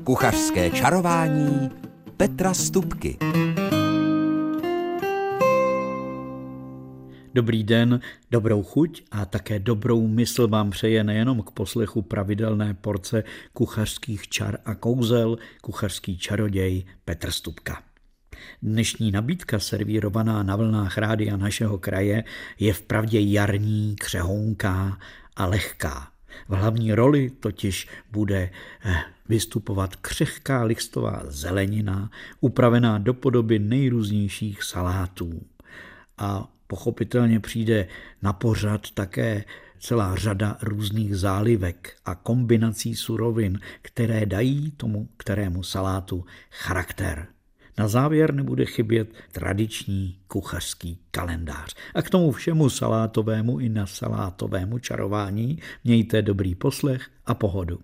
Kuchařské čarování Petra Stupky. Dobrý den, dobrou chuť a také dobrou mysl vám přeje nejenom k poslechu pravidelné porce kuchařských čar a kouzel, kuchařský čaroděj Petr Stupka. Dnešní nabídka servírovaná na vlnách rádia našeho kraje je vpravdě jarní, křehonká a lehká. V hlavní roli totiž bude vystupovat křehká listová zelenina, upravená do podoby nejrůznějších salátů. A pochopitelně přijde na pořad také celá řada různých zálivek a kombinací surovin, které dají tomu kterému salátu charakter. Na závěr nebude chybět tradiční kuchařský kalendář. A k tomu všemu salátovému i nasalátovému čarování mějte dobrý poslech a pohodu.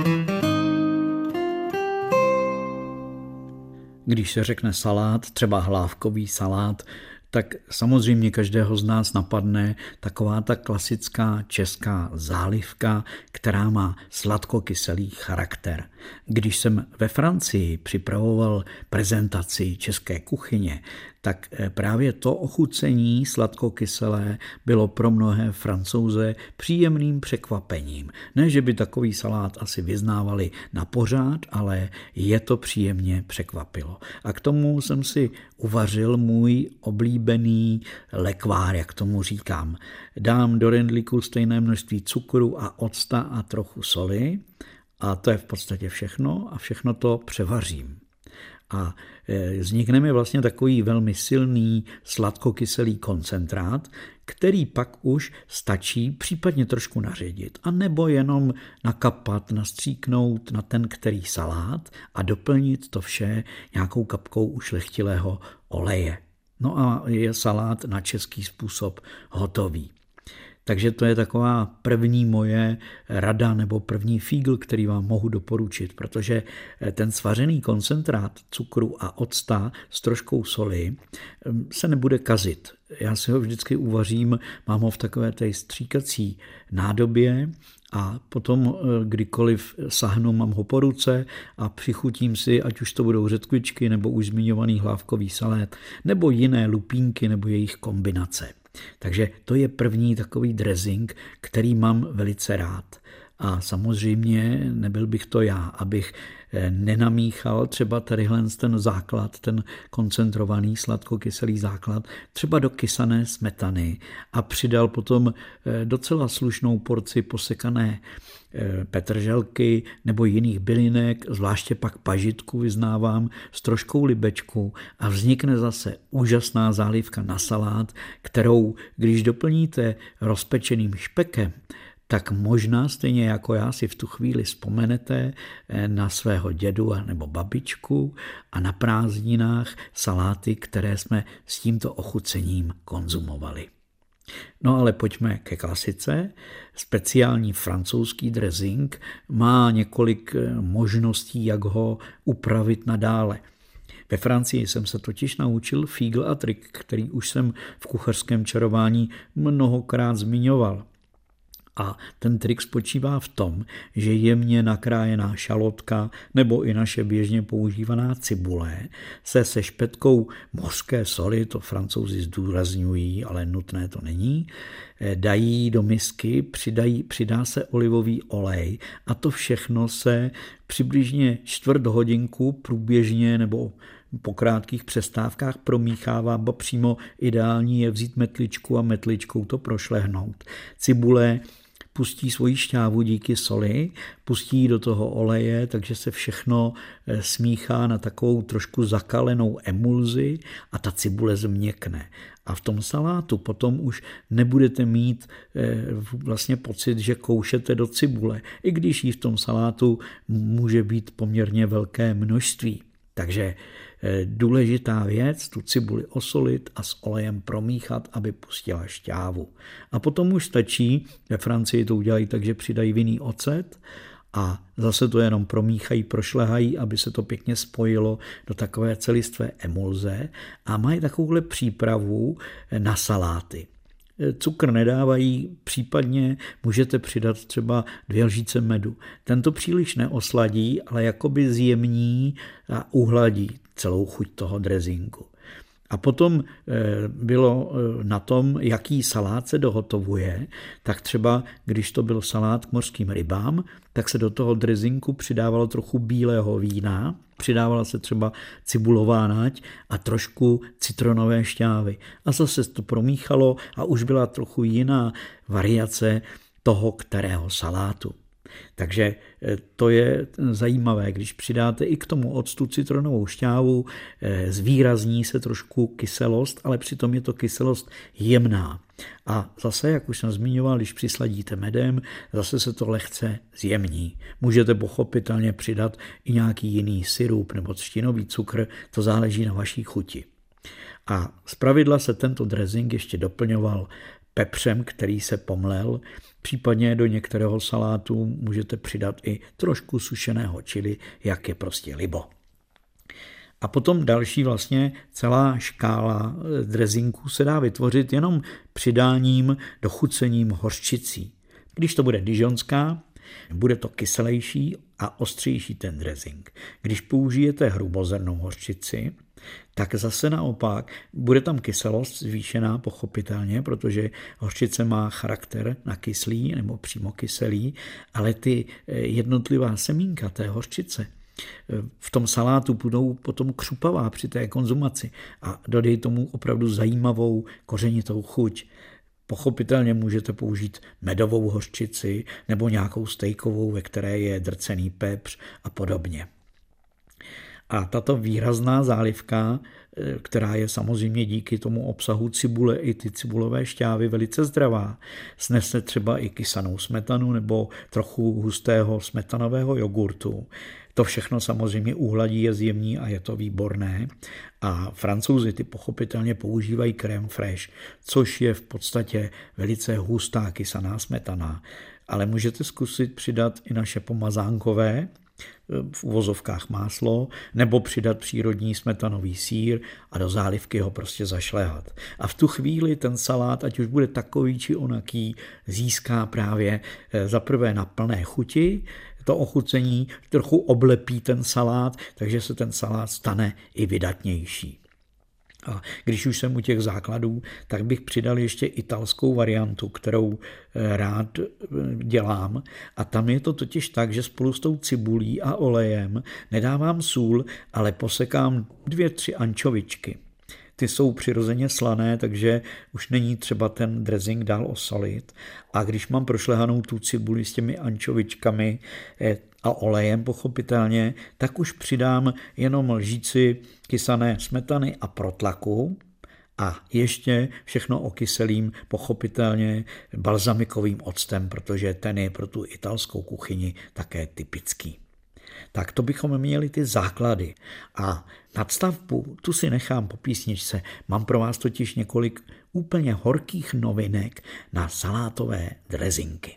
Když se řekne salát, třeba hlávkový salát, tak samozřejmě každého z nás napadne taková ta klasická česká zálivka, která má sladkokyselý charakter. Když jsem ve Francii připravoval prezentaci české kuchyně, tak právě to ochucení sladkokyselé bylo pro mnohé Francouze příjemným překvapením. Ne, že by takový salát asi vyznávali na pořád, ale je to příjemně překvapilo. A k tomu jsem si uvařil můj oblíbený lekvár, jak tomu říkám. Dám do rendlíku stejné množství cukru a octa a trochu soli a to je v podstatě všechno a všechno to převařím. A vznikne mi vlastně takový velmi silný sladkokyselý koncentrát, který pak už stačí případně trošku naředit, a nebo jenom nakapat, nastříknout na ten který salát a doplnit to vše nějakou kapkou ušlechtilého oleje. No a je salát na český způsob hotový. Takže to je taková první moje rada nebo první fígl, který vám mohu doporučit, protože ten svařený koncentrát cukru a octa s troškou soli se nebude kazit. Já si ho vždycky uvařím, mám ho v takové té stříkací nádobě a potom kdykoliv sahnu, mám ho po ruce a přichutím si, ať už to budou řetkvičky nebo už zmiňovaný hlávkový salát nebo jiné lupínky nebo jejich kombinace. Takže to je první takový dressing, který mám velice rád. A samozřejmě nebyl bych to já, abych nenamíchal třeba tadyhle ten základ, ten koncentrovaný sladkokyselý základ, třeba do kysané smetany a přidal potom docela slušnou porci posekané petrželky nebo jiných bylinek, zvláště pak pažitku vyznávám, s troškou libečku a vznikne zase úžasná zálivka na salát, kterou když doplníte rozpečeným špekem, tak možná stejně jako já si v tu chvíli vzpomenete na svého dědu nebo babičku a na prázdninách saláty, které jsme s tímto ochucením konzumovali. No ale pojďme ke klasice. Speciální francouzský dressing má několik možností, jak ho upravit nadále. Ve Francii jsem se totiž naučil fígl a trik, který už jsem v kuchařském čarování mnohokrát zmiňoval. A ten trik spočívá v tom, že jemně nakrájená šalotka nebo i naše běžně používaná cibule se špetkou mořské soli, to Francouzi zdůrazňují, ale nutné to není, dají do misky, přidá se olivový olej a to všechno se přibližně čtvrt hodinku průběžně nebo po krátkých přestávkách promíchává, bo přímo ideální je vzít metličku a metličkou to prošlehnout. Cibule pustí svoji šťávu díky soli, pustí do toho oleje, takže se všechno smíchá na takovou trošku zakalenou emulzi a ta cibule změkne. A v tom salátu potom už nebudete mít vlastně pocit, že koušete do cibule, i když jí v tom salátu může být poměrně velké množství. Takže důležitá věc, tu cibuli osolit a s olejem promíchat, aby pustila šťávu. A potom už stačí, ve Francii to udělají tak, že přidají vinný ocet a zase to jenom promíchají, prošlehají, aby se to pěkně spojilo do takové celistvé emulze a mají takovouhle přípravu na saláty. cukr nedávají, případně můžete přidat třeba 2 lžíce medu. Tento příliš neosladí, ale jakoby zjemní a uhladí celou chuť toho dressingu. A potom bylo na tom, jaký salát se dohotovuje, tak třeba když to byl salát k mořským rybám, tak se do toho dressingu přidávalo trochu bílého vína, přidávala se třeba cibulová nať a trošku citronové šťávy. A zase to promíchalo a už byla trochu jiná variace toho kterého salátu. Takže to je zajímavé, když přidáte i k tomu octu citronovou šťávu, zvýrazní se trošku kyselost, ale přitom je to kyselost jemná. A zase, jak už jsem zmiňoval, když přisladíte medem, zase se to lehce zjemní. Můžete pochopitelně přidat i nějaký jiný sirup nebo třtinový cukr, to záleží na vaší chuti. A zpravidla se tento dressing ještě doplňoval pepřem, který se pomlel, případně do některého salátu můžete přidat i trošku sušeného chili, jak je prostě libo. A potom další vlastně celá škála dressingů se dá vytvořit jenom přidáním, dochucením hořčicí. Když to bude dijonská, bude to kyselější a ostřejší ten dressing. Když použijete hrubozrnnou hořčici, tak zase naopak bude tam kyselost zvýšená pochopitelně, protože hořčice má charakter na kyslý nebo přímo kyselý, ale ty jednotlivá semínka té hořčice v tom salátu budou potom křupavá při té konzumaci a dodej tomu opravdu zajímavou kořenitou chuť. Pochopitelně můžete použít medovou hořčici nebo nějakou stejkovou, ve které je drcený pepř a podobně. A tato výrazná zálivka, která je samozřejmě díky tomu obsahu cibule i ty cibulové šťávy velice zdravá, snese třeba i kysanou smetanu nebo trochu hustého smetanového jogurtu. To všechno samozřejmě uhladí, je zjemní a je to výborné. A Francouzi ty pochopitelně používají crème fraîche, což je v podstatě velice hustá kysaná smetana. Ale můžete zkusit přidat i naše pomazánkové, v uvozovkách máslo, nebo přidat přírodní smetanový sýr a do zálivky ho prostě zašlehat. A v tu chvíli ten salát, ať už bude takový či onaký, získá právě zaprvé na plné chuti, to ochucení trochu oblepí ten salát, takže se ten salát stane i vydatnější. A když už jsem u těch základů, tak bych přidal ještě italskou variantu, kterou rád dělám. A tam je to totiž tak, že spolu s tou cibulí a olejem nedávám sůl, ale posekám 2-3 ančovičky. Ty jsou přirozeně slané, takže už není třeba ten dressing dál osolit. A když mám prošlehanou tu cibuli s těmi ančovičkami a olejem pochopitelně, tak už přidám jenom lžíci kysané smetany a protlaku a ještě všechno okyselím pochopitelně balzamikovým octem, protože ten je pro tu italskou kuchyni také typický. Tak to bychom měli ty základy. A nadstavbu, tu si nechám po písničce. Mám pro vás totiž několik úplně horkých novinek na salátové dressingy.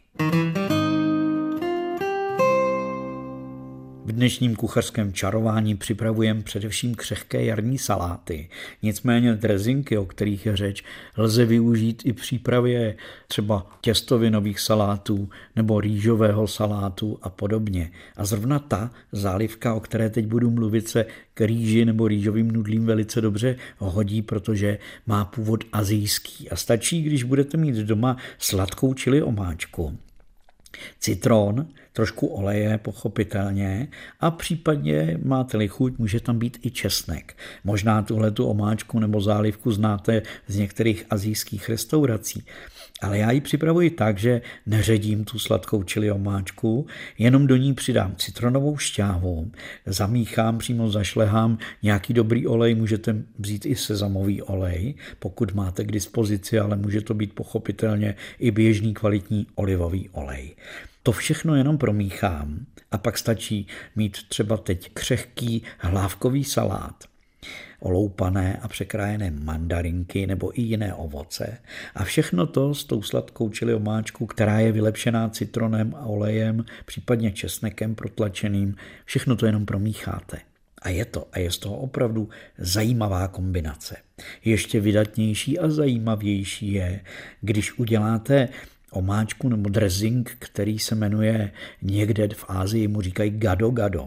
V dnešním kuchařském čarování připravujeme především křehké jarní saláty. Nicméně dressingy, o kterých je řeč, lze využít i v přípravě třeba těstovinových salátů nebo rýžového salátu a podobně. A zrovna ta zálivka, o které teď budu mluvit, se k rýži nebo rýžovým nudlím velice dobře hodí, protože má původ asijský. A stačí, když budete mít doma sladkou chili omáčku, citron, trošku oleje pochopitelně a případně máte-li chuť, může tam být i česnek. Možná tuhletu omáčku nebo zálivku znáte z některých asijských restaurací, ale já ji připravuji tak, že neředím tu sladkou chili omáčku, jenom do ní přidám citronovou šťávu, zamíchám, přímo zašlehám nějaký dobrý olej, můžete vzít i sezamový olej, pokud máte k dispozici, ale může to být pochopitelně i běžný kvalitní olivový olej. To všechno jenom promíchám a pak stačí mít třeba teď křehký hlávkový salát, oloupané a překrájené mandarinky nebo i jiné ovoce. A všechno to s tou sladkou chili omáčkou, která je vylepšená citronem a olejem, případně česnekem protlačeným, všechno to jenom promícháte. A je z toho opravdu zajímavá kombinace. Ještě vydatnější a zajímavější je, když uděláte omáčku nebo dressing, který se jmenuje někde v Asii, mu říkají gado gado.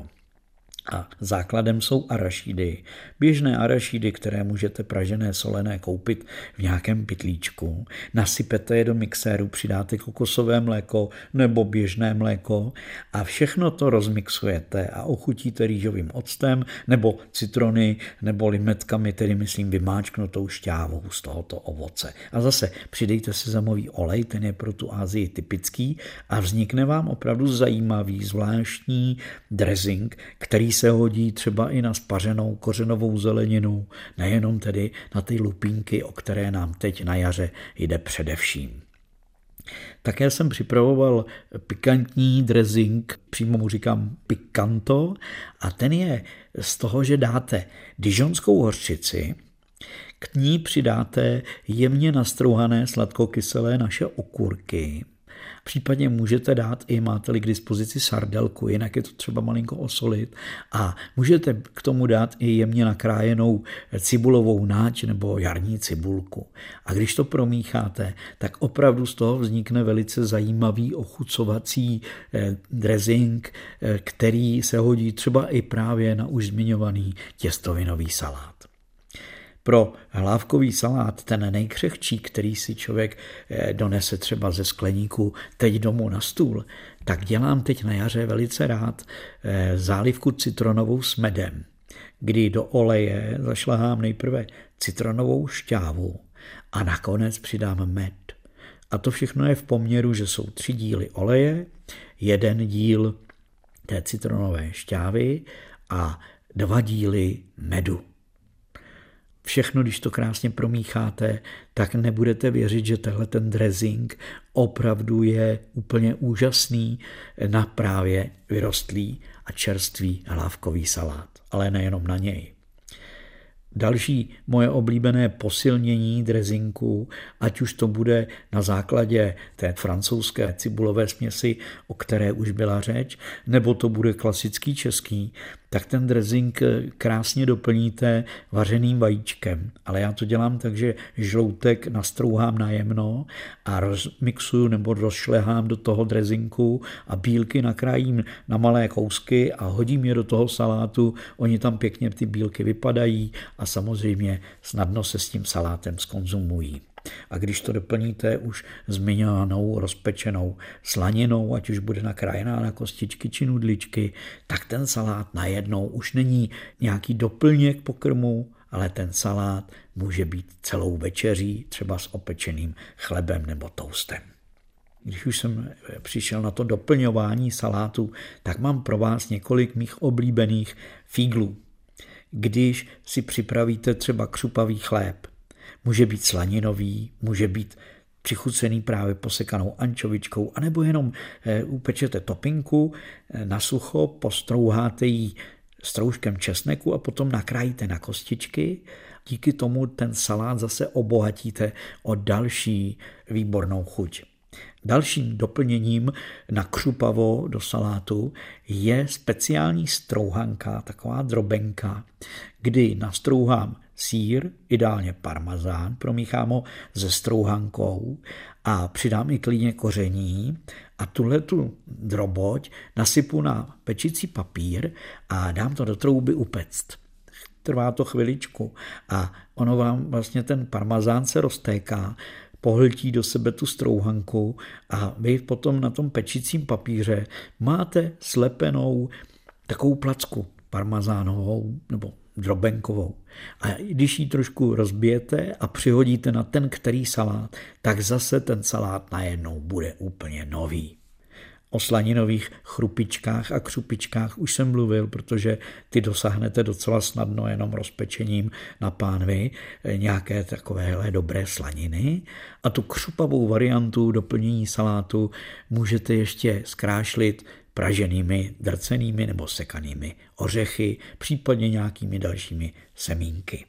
A základem jsou arašídy. Běžné arašídy, které můžete pražené solené koupit v nějakém pytlíčku. Nasypete je do mixéru, přidáte kokosové mléko nebo běžné mléko a všechno to rozmixujete a ochutíte rýžovým octem nebo citrony nebo limetkami, tedy myslím vymáčknutou šťávou z tohoto ovoce. A zase přidejte sezamový olej, ten je pro tu Asii typický a vznikne vám opravdu zajímavý, zvláštní dressing, který se hodí třeba i na spařenou kořenovou zeleninu, nejenom tedy na ty lupínky, o které nám teď na jaře jde především. Také jsem připravoval pikantní dressing, přímo mu říkám pikanto, a ten je z toho, že dáte dijonskou hořčici, k ní přidáte jemně nastrouhané sladkokyselé naše okurky. Případně můžete dát i, máte-li k dispozici sardelku, jinak je to třeba malinko osolit a můžete k tomu dát i jemně nakrájenou cibulovou náč nebo jarní cibulku. A když to promícháte, tak opravdu z toho vznikne velice zajímavý ochucovací dressing, který se hodí třeba i právě na už zmiňovaný těstovinový salát. Pro hlávkový salát, ten nejkřehčí, který si člověk donese třeba ze skleníku teď domů na stůl, tak dělám teď na jaře velice rád zálivku citronovou s medem, kdy do oleje zašlahám nejprve citronovou šťávu a nakonec přidám med. A to všechno je v poměru, že jsou 3 díly oleje, 1 díl té citronové šťávy a 2 díly medu. Všechno, když to krásně promícháte, tak nebudete věřit, že tenhle ten dressing opravdu je úplně úžasný na právě vyrostlý a čerstvý hlávkový salát, ale nejenom na něj. Další moje oblíbené posilnění dressinku, ať už to bude na základě té francouzské cibulové směsi, o které už byla řeč, nebo to bude klasický český, tak ten dressing krásně doplníte vařeným vajíčkem. Ale já to dělám tak, že žloutek nastrouhám najemno a rozmixuju nebo rozšlehám do toho dressinku a bílky nakrájím na malé kousky a hodím je do toho salátu. Oni tam pěkně ty bílky vypadají a samozřejmě snadno se s tím salátem zkonzumují. A když to doplníte už zmiňovanou rozpečenou slaninou, ať už bude nakrájená na kostičky či nudličky, tak ten salát najednou už není nějaký doplněk pokrmu, ale ten salát může být celou večeří, třeba s opečeným chlebem nebo toastem. Když už jsem přišel na to doplňování salátu, tak mám pro vás několik mých oblíbených fíglů. Když si připravíte třeba křupavý chléb, může být slaninový, může být přichucený právě posekanou ančovičkou, anebo jenom upečete topinku, na sucho postrouháte ji stroužkem česneku a potom nakrájíte na kostičky. Díky tomu ten salát zase obohatíte o další výbornou chuť. Dalším doplněním na křupavo do salátu je speciální strouhanka, taková drobenka, kdy nastrouhám sýr, ideálně parmazán, promíchám ho se strouhankou a přidám i klidně koření a tuhletu droboť nasypu na pečicí papír a dám to do trouby upéct. Trvá to chviličku a ono vám vlastně ten parmazán se roztéká, pohltí do sebe tu strouhanku a vy potom na tom pečícím papíře máte slepenou takovou placku parmazánovou nebo drobenkovou. A když ji trošku rozbijete a přihodíte na ten který salát, tak zase ten salát najednou bude úplně nový. O slaninových chrupičkách a křupičkách už jsem mluvil, protože ty dosáhnete docela snadno jenom rozpečením na pánvi nějaké takovéhle dobré slaniny. A tu křupavou variantu doplnění salátu můžete ještě zkrášlit praženými, drcenými nebo sekanými ořechy, případně nějakými dalšími semínky.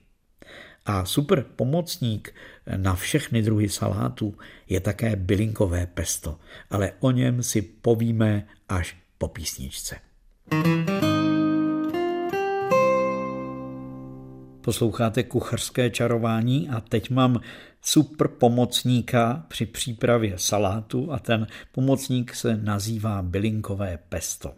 A super pomocník na všechny druhy salátů je také bylinkové pesto, ale o něm si povíme až po písničce. Posloucháte Kuchařské čarování a teď mám super pomocníka při přípravě salátu a ten pomocník se nazývá bylinkové pesto.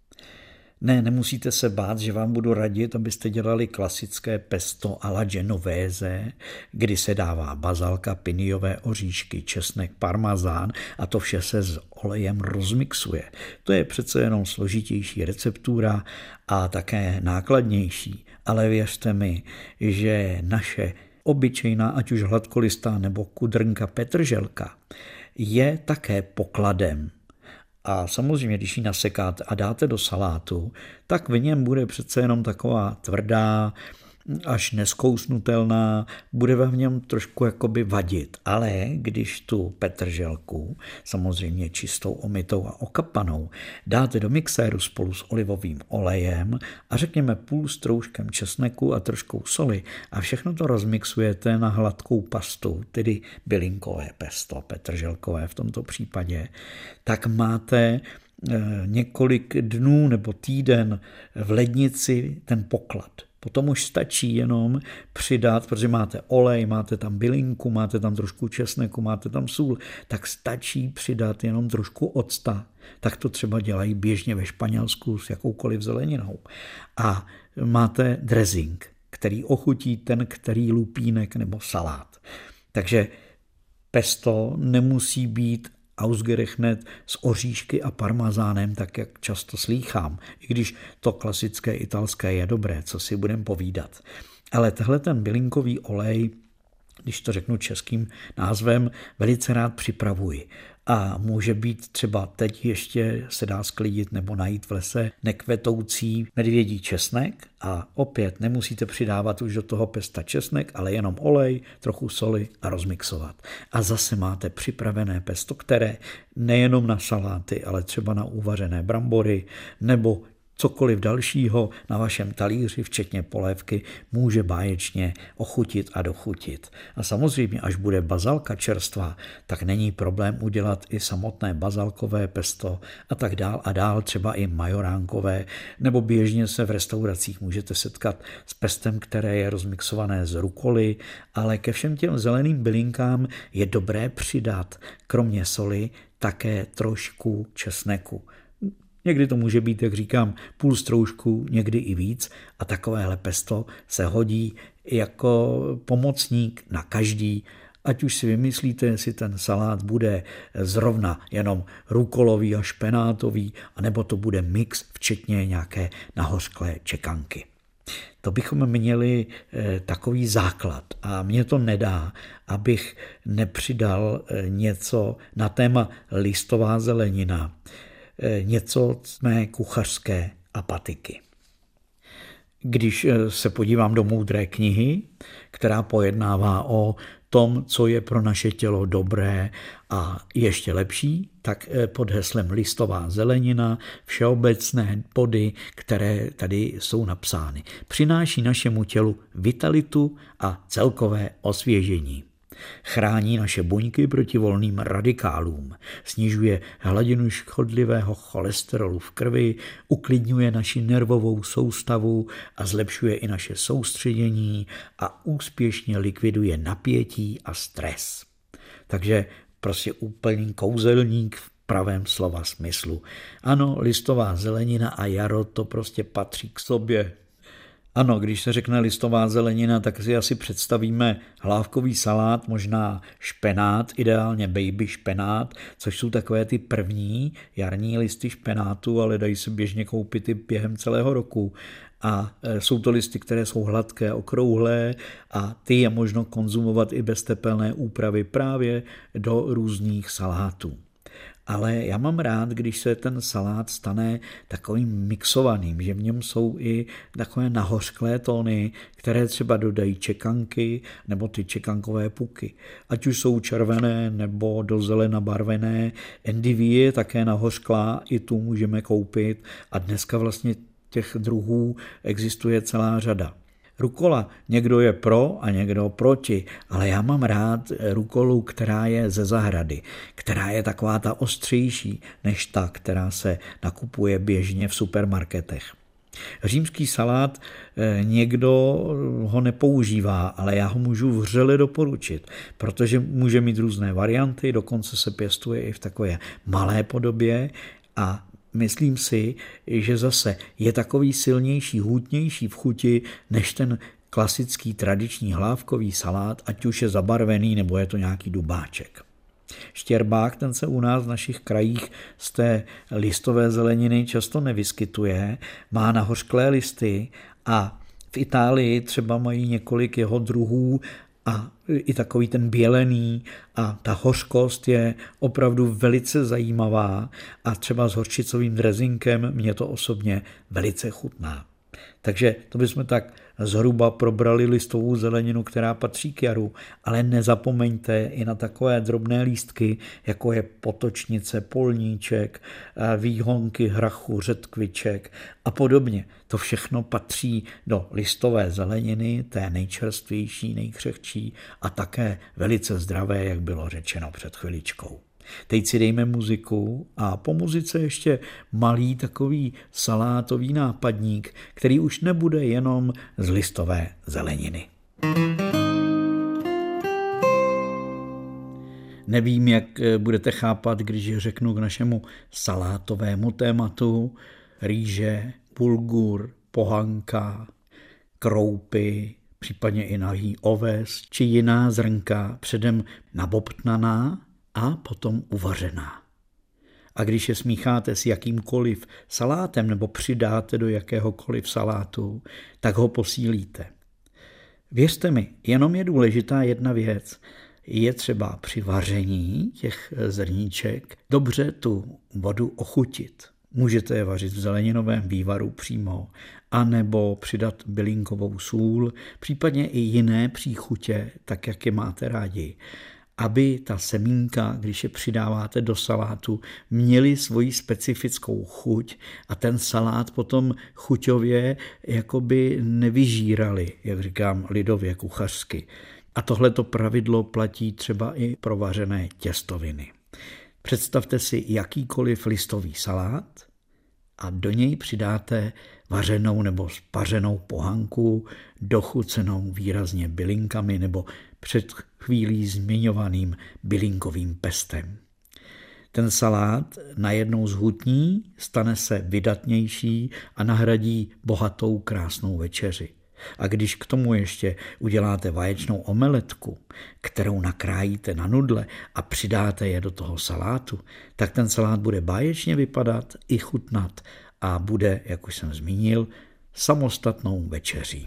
Ne, nemusíte se bát, že vám budu radit, abyste dělali klasické pesto alla genovese, kdy se dává bazalka, pinijové oříšky, česnek, parmazán a to vše se s olejem rozmixuje. To je přece jenom složitější receptura a také nákladnější, ale věřte mi, že naše obyčejná, ať už hladkolistá nebo kudrnka petrželka, je také pokladem. A samozřejmě, když ji nasekáte a dáte do salátu, tak v něm bude přece jenom taková tvrdá, až neskousnutelná, bude v něm trošku jakoby vadit. Ale když tu petrželku, samozřejmě čistou, omytou a okapanou, dáte do mixéru spolu s olivovým olejem a řekněme půl stroužkem česneku a troškou soli a všechno to rozmixujete na hladkou pastu, tedy bylinkové pesto, petrželkové v tomto případě, tak máte několik dnů nebo týden v lednici ten poklad. Potom už stačí jenom přidat, protože máte olej, máte tam bylinku, máte tam trošku česneku, máte tam sůl, tak stačí přidat jenom trošku octa. Tak to třeba dělají běžně ve Španělsku s jakoukoliv zeleninou. A máte dressing, který ochutí ten který lupínek nebo salát. Takže pesto nemusí být ausgerechnet s oříšky a parmazánem, tak jak často slýchám, i když to klasické italské je dobré, co si budem povídat. Ale tehle ten bylinkový olej, když to řeknu českým názvem, velice rád připravuji. A může být třeba teď ještě se dá sklidit nebo najít v lese nekvetoucí medvědí česnek a opět nemusíte přidávat už do toho pesta česnek, ale jenom olej, trochu soli a rozmixovat. A zase máte připravené pesto, které nejenom na saláty, ale třeba na uvařené brambory nebo cokoliv dalšího na vašem talíři, včetně polévky, může báječně ochutit a dochutit. A samozřejmě, až bude bazalka čerstvá, tak není problém udělat i samotné bazalkové pesto a tak dál a dál, třeba i majoránkové, nebo běžně se v restauracích můžete setkat s pestem, které je rozmixované z rukoly, ale ke všem těm zeleným bylinkám je dobré přidat, kromě soli, také trošku česneku. Někdy to může být, jak říkám, půl stroužku, někdy i víc a takovéhle pesto se hodí jako pomocník na každý, ať už si vymyslíte, jestli ten salát bude zrovna jenom rukolový a špenátový, anebo to bude mix, včetně nějaké nahořklé čekanky. To bychom měli takový základ a mě to nedá, abych nepřidal něco na téma listová zelenina, něco z mé kuchařské apatiky. Když se podívám do moudré knihy, která pojednává o tom, co je pro naše tělo dobré a ještě lepší, tak pod heslem listová zelenina všeobecné body, které tady jsou napsány, přináší našemu tělu vitalitu a celkové osvěžení. Chrání naše buňky proti volným radikálům, snižuje hladinu škodlivého cholesterolu v krvi, uklidňuje naši nervovou soustavu a zlepšuje i naše soustředění a úspěšně likviduje napětí a stres. Takže prostě úplný kouzelník v pravém slova smyslu. Ano, listová zelenina a jaro to prostě patří k sobě. Ano, když se řekne listová zelenina, tak si asi představíme hlávkový salát, možná špenát, ideálně baby špenát, což jsou takové ty první jarní listy špenátu, ale dají se běžně koupit i během celého roku. A jsou to listy, které jsou hladké, okrouhlé a ty je možno konzumovat i bez tepelné úpravy právě do různých salátů. Ale já mám rád, když se ten salát stane takovým mixovaným, že v něm jsou i takové nahořklé tóny, které třeba dodají čekanky nebo ty čekankové puky. Ať už jsou červené nebo do zelena barvené, endivie je také nahořklá, i tu můžeme koupit a dneska vlastně těch druhů existuje celá řada. Rukola, někdo je pro a někdo proti, ale já mám rád rukolu, která je ze zahrady, která je taková ta ostřejší než ta, která se nakupuje běžně v supermarketech. Římský salát někdo ho nepoužívá, ale já ho můžu vřele doporučit, protože může mít různé varianty, dokonce se pěstuje i v takové malé podobě a myslím si, že zase je takový silnější, hutnější v chuti než ten klasický tradiční hlávkový salát, ať už je zabarvený nebo je to nějaký dubáček. Štěrbák, ten se u nás v našich krajích z té listové zeleniny často nevyskytuje, má nahořklé listy a v Itálii třeba mají několik jeho druhů a i takový ten bělený a ta hořkost je opravdu velice zajímavá a třeba s hořčicovým drezinkem mě to osobně velice chutná. Takže to bychom tak zhruba probrali listovou zeleninu, která patří k jaru, ale nezapomeňte i na takové drobné lístky, jako je potočnice, polníček, výhonky hrachu, řetkviček a podobně. To všechno patří do listové zeleniny, té nejčerstvější, nejkřehčí a také velice zdravé, jak bylo řečeno před chviličkou. Teď si dejme muziku a po muzice ještě malý takový salátový nápadník, který už nebude jenom z listové zeleniny. Nevím, jak budete chápat, když řeknu k našemu salátovému tématu rýže, bulgur, pohanka, kroupy, případně i nahý oves či jiná zrnka předem nabobtnaná a potom uvařená. A když je smícháte s jakýmkoliv salátem nebo přidáte do jakéhokoliv salátu, tak ho posílíte. Věřte mi, jenom je důležitá jedna věc. Je třeba při vaření těch zrníček dobře tu vodu ochutit. Můžete je vařit v zeleninovém vývaru přímo, anebo přidat bylinkovou sůl, případně i jiné příchutě, tak jak je máte rádi, aby ta semínka, když je přidáváte do salátu, měly svoji specifickou chuť a ten salát potom chuťově jakoby nevyžírali, jak říkám lidově kuchařsky. A tohleto pravidlo platí třeba i pro vařené těstoviny. Představte si jakýkoliv listový salát a do něj přidáte vařenou nebo spařenou pohanku, dochucenou výrazně bylinkami nebo před chvílí zmiňovaným bylinkovým pestem. Ten salát najednou zhutní, stane se vydatnější a nahradí bohatou krásnou večeři. A když k tomu ještě uděláte vaječnou omeletku, kterou nakrájíte na nudle a přidáte je do toho salátu, tak ten salát bude báječně vypadat i chutnat a bude, jak už jsem zmínil, samostatnou večeří.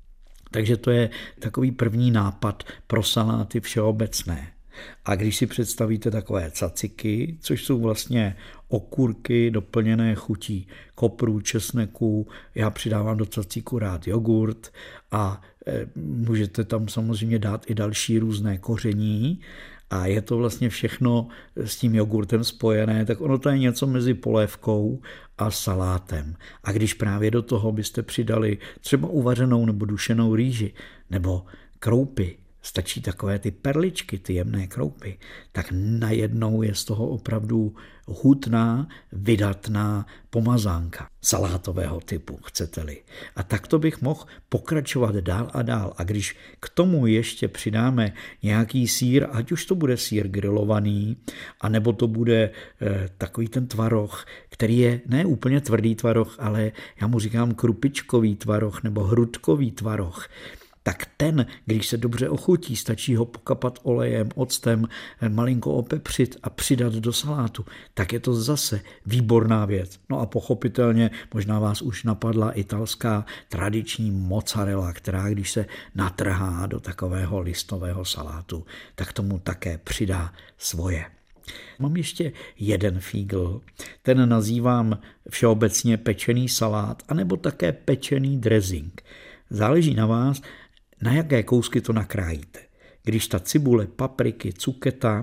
Takže to je takový první nápad pro saláty všeobecné. A když si představíte takové caciky, což jsou vlastně okurky doplněné chutí koprů, česneku, já přidávám do cacíku rád jogurt a můžete tam samozřejmě dát i další různé koření a je to vlastně všechno s tím jogurtem spojené, tak ono to je něco mezi polévkou a salátem. A když právě do toho byste přidali třeba uvařenou nebo dušenou rýži nebo kroupy, stačí takové ty perličky, ty jemné kroupy, tak najednou je z toho opravdu hutná, vydatná pomazánka salátového typu, chcete-li. A takto bych mohl pokračovat dál a dál. A když k tomu ještě přidáme nějaký sýr, ať už to bude sýr grilovaný, anebo to bude takový ten tvaroh, který je ne úplně tvrdý tvaroh, ale já mu říkám krupičkový tvaroh nebo hrudkový tvaroh, tak ten, když se dobře ochutí, stačí ho pokapat olejem, octem, malinko opepřit a přidat do salátu, tak je to zase výborná věc. No a pochopitelně možná vás už napadla italská tradiční mozzarella, která když se natrhá do takového listového salátu, tak tomu také přidá svoje. Mám ještě jeden fígl, ten nazývám všeobecně pečený salát, anebo také pečený dressing. Záleží na vás, na jaké kousky to nakrájíte. Když ta cibule, papriky, cuketa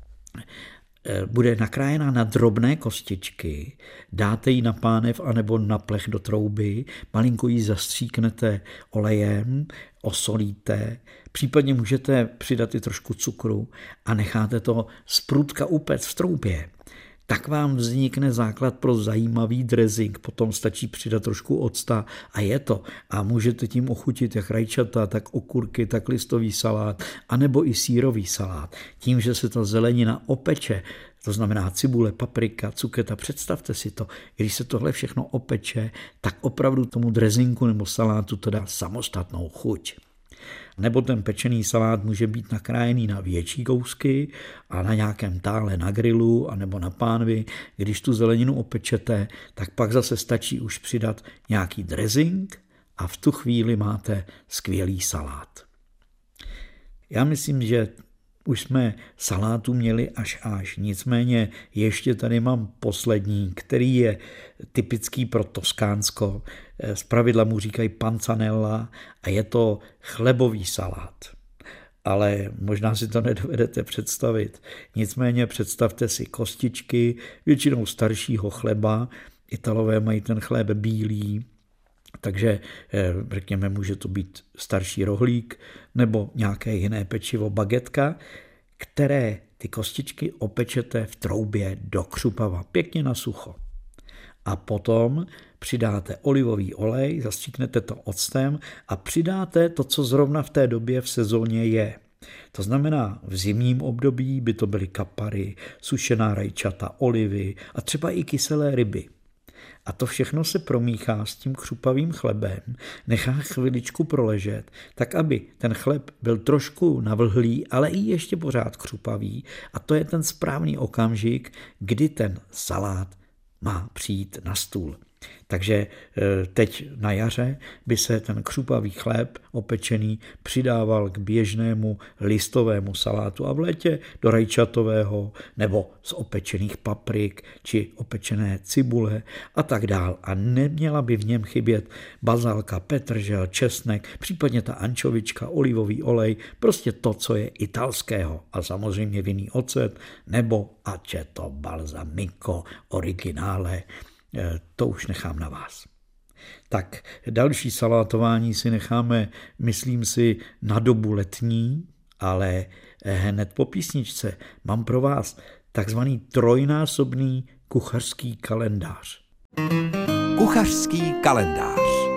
bude nakrájená na drobné kostičky, dáte ji na pánev anebo na plech do trouby, malinko ji zastříknete olejem, osolíte, případně můžete přidat i trošku cukru a necháte to zprudka upéct v troubě. tak vám vznikne základ pro zajímavý dressing. Potom stačí přidat trošku octa a je to. A můžete tím ochutit jak rajčata, tak okurky, tak listový salát, anebo i sýrový salát. Tím, že se ta zelenina opeče, to znamená cibule, paprika, cuketa, představte si to, když se tohle všechno opeče, tak opravdu tomu dressinku nebo salátu to dá samostatnou chuť. Nebo ten pečený salát může být nakrájený na větší kousky a na nějakém tále na grilu anebo na pánvi. Když tu zeleninu opečete, tak pak zase stačí už přidat nějaký dressing a v tu chvíli máte skvělý salát. Já myslím, že už jsme salátu měli až. Nicméně ještě tady mám poslední, který je typický pro Toskánsko. Zpravidla mu říkají panzanella a je to chlebový salát. Ale možná si to nedovedete představit. Nicméně představte si kostičky, většinou staršího chleba. Italové mají ten chléb bílý, takže řekněme, může to být starší rohlík nebo nějaké jiné pečivo, bagetka, které ty kostičky opečete v troubě do křupava, pěkně na sucho. A potom přidáte olivový olej, zastříknete to octem a přidáte to, co zrovna v té době v sezóně je. To znamená, v zimním období by to byly kapary, sušená rajčata, olivy a třeba i kyselé ryby. A to všechno se promíchá s tím křupavým chlebem, nechá chviličku proležet, tak aby ten chleb byl trošku navlhlý, ale i ještě pořád křupavý. A to je ten správný okamžik, kdy ten salát má přijít na stůl. Takže teď na jaře by se ten křupavý chléb opečený přidával k běžnému listovému salátu a v létě do rajčatového nebo z opečených paprik či opečené cibule a tak dál. A neměla by v něm chybět bazalka, petržel, česnek, případně ta ančovička, olivový olej, prostě to, co je italského a samozřejmě vinný ocet nebo aceto balsamico originale. To už nechám na vás. Tak další salátování si necháme, myslím si, na dobu letní, ale hned po písničce mám pro vás takzvaný trojnásobný kuchařský kalendář. Kuchařský kalendář.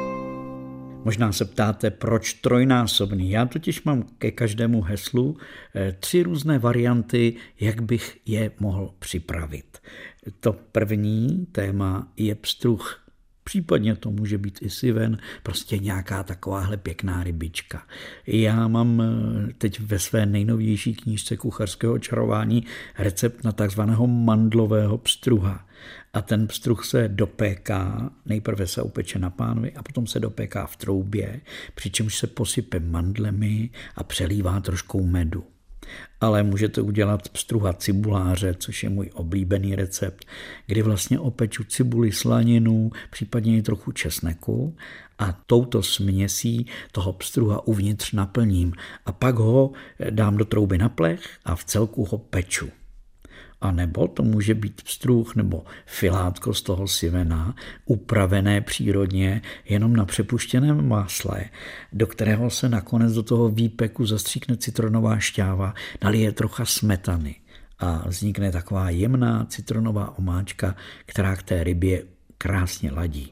Možná se ptáte, proč trojnásobný. Já totiž mám ke každému heslu 3 různé varianty, jak bych je mohl připravit. To první téma je pstruh. Případně to může být i siven, prostě nějaká takováhle pěkná rybička. Já mám teď ve své nejnovější knížce kuchařského čarování recept na takzvaného mandlového pstruha. A ten pstruh se dopéká, nejprve se upeče na pánvi a potom se dopéká v troubě, přičemž se posype mandlemi a přelívá troškou medu. Ale můžete udělat pstruha cibuláře, což je můj oblíbený recept, kdy vlastně opeču cibuli, slaninu, případně i trochu česneku a touto směsí toho pstruha uvnitř naplním a pak ho dám do trouby na plech a v celku ho peču. A nebo to může být pstruh nebo filátko z toho sivena, upravené přírodně jenom na přepuštěném másle, do kterého se nakonec do toho výpeku zastříkne citronová šťáva, nalije trocha smetany a vznikne taková jemná citronová omáčka, která k té rybě krásně ladí.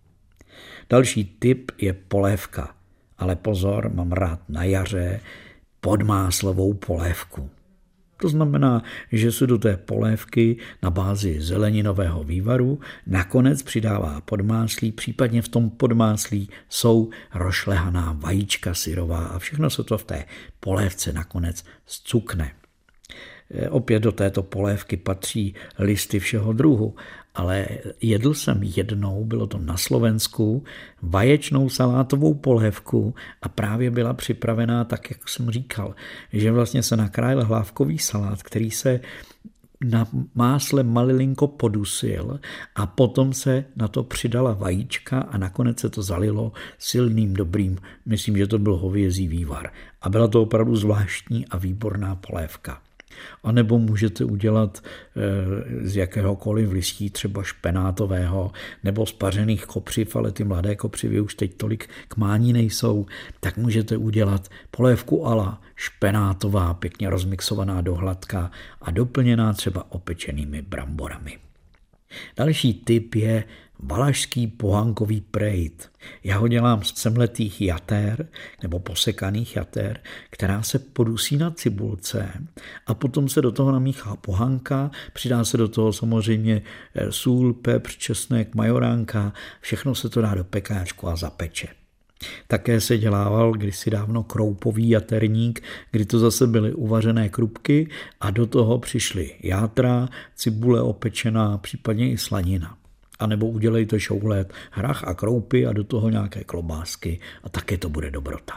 Další typ je polévka, ale pozor, mám rád na jaře podmáslovou polévku. To znamená, že se do té polévky na bázi zeleninového vývaru nakonec přidává podmáslí, případně v tom podmáslí jsou rošlehaná vajíčka syrová a všechno se to v té polévce nakonec zcukne. Opět do této polévky patří listy všeho druhu, ale jedl jsem jednou, bylo to na Slovensku, vaječnou salátovou polévku a právě byla připravená tak, jak jsem říkal, že vlastně se nakrájel hlávkový salát, který se na másle malilinko podusil a potom se na to přidala vajíčka a nakonec se to zalilo silným, dobrým, myslím, že to byl hovězí vývar. A byla to opravdu zvláštní a výborná polévka. A nebo můžete udělat z jakéhokoliv listí, třeba špenátového, nebo z pařených kopřiv, ale ty mladé kopřivy už teď tolik k mání nejsou, tak můžete udělat polévku ala špenátová, pěkně rozmixovaná do hladka a doplněná třeba opečenými bramborami. Další tip je valašský pohankový prejt. Já ho dělám z semletých jater nebo posekaných jater, která se podusí na cibulce a potom se do toho namíchá pohanka, přidá se do toho samozřejmě sůl, pepř, česnek, majoránka, všechno se to dá do pekáčku a zapeče. Také se dělával kdysi dávno kroupový jaterník, kdy to zase byly uvařené krupky a do toho přišly játra, cibule opečená, případně i slanina. A nebo udělejte šoulet, hrach a kroupy a do toho nějaké klobásky a také to bude dobrota.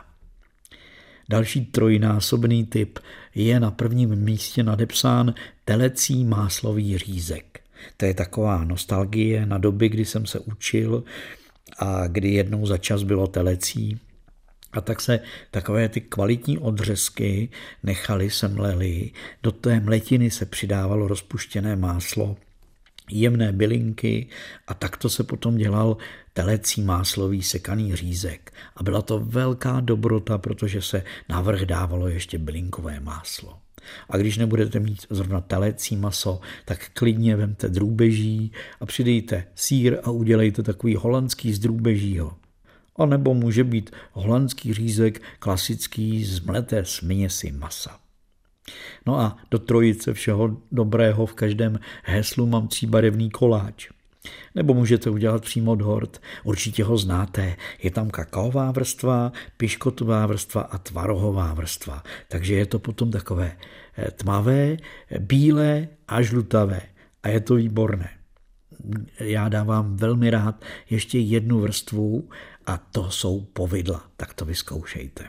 Další trojnásobný tip je na prvním místě nadepsán telecí máslový řízek. To je taková nostalgie na doby, kdy jsem se učil a kdy jednou za čas bylo telecí. A tak se takové ty kvalitní odřezky nechaly, semlely, do té mletiny se přidávalo rozpuštěné máslo, jemné bylinky a takto se potom dělal telecí máslový sekaný řízek. A byla to velká dobrota, protože se navrch dávalo ještě bylinkové máslo. A když nebudete mít zrovna telecí maso, tak klidně vemte drůbeží a přidejte sýr a udělejte takový holandský z drůbežího. A nebo může být holandský řízek klasický z mleté směsi masa. No a do trojice všeho dobrého v každém heslu mám tříbarevný koláč. Nebo můžete udělat přímo dort, určitě ho znáte, je tam kakaová vrstva, piškotová vrstva a tvarohová vrstva, takže je to potom takové tmavé, bílé a žlutavé a je to výborné. Já dávám velmi rád ještě jednu vrstvu a to jsou povidla, tak to vyzkoušejte.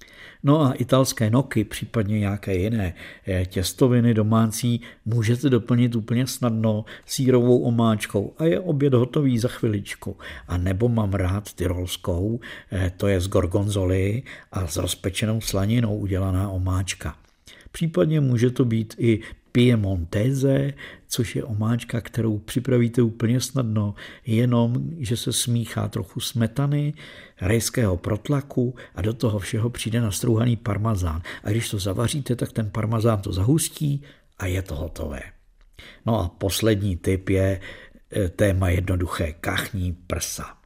No a italské noky, případně nějaké jiné těstoviny domácí můžete doplnit úplně snadno sýrovou omáčkou a je oběd hotový za chviličku. A nebo mám rád tyrolskou, to je z gorgonzoly a s rozpečenou slaninou udělaná omáčka. Případně může to být i piemontese, což je omáčka, kterou připravíte úplně snadno, jenom, že se smíchá trochu smetany, rajského protlaku a do toho všeho přijde nastrouhaný parmazán. A když to zavaříte, tak ten parmazán to zahustí a je to hotové. No a poslední tip je téma jednoduché, kachní prsa.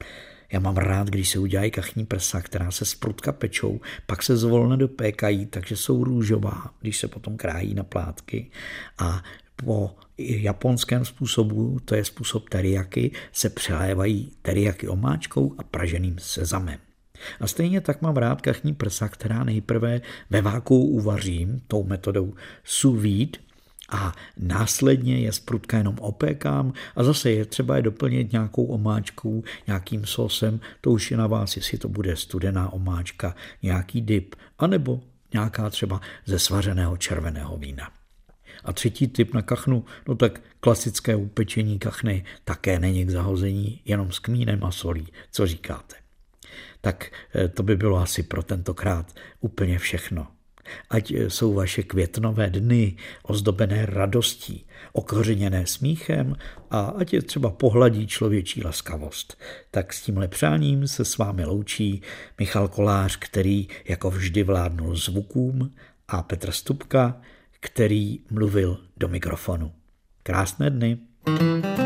Já mám rád, když se udělají kachní prsa, která se zprutka pečou, pak se zvolna dopékají, takže jsou růžová, když se potom krájí na plátky. A po japonském způsobu, to je způsob teriyaki, se přelévají teriyaki omáčkou a praženým sezamem. A stejně tak mám rád kachní prsa, která nejprve ve vákuu uvařím tou metodou sous vide, a následně je zprutka jenom opékám a zase je třeba je doplnit nějakou omáčkou, nějakým sosem, to už je na vás, jestli to bude studená omáčka, nějaký dip, anebo nějaká třeba ze svařeného červeného vína. A třetí tip na kachnu, no tak klasické upečení kachny také není k zahození, jenom s kmínem a solí, co říkáte. Tak to by bylo asi pro tentokrát úplně všechno. Ať jsou vaše květnové dny ozdobené radostí, okořeněné smíchem a ať je třeba pohladí člověčí laskavost. Tak s tímhle přáním se s vámi loučí Michal Kolář, který jako vždy vládnul zvukům, a Petr Stupka, který mluvil do mikrofonu. Krásné dny.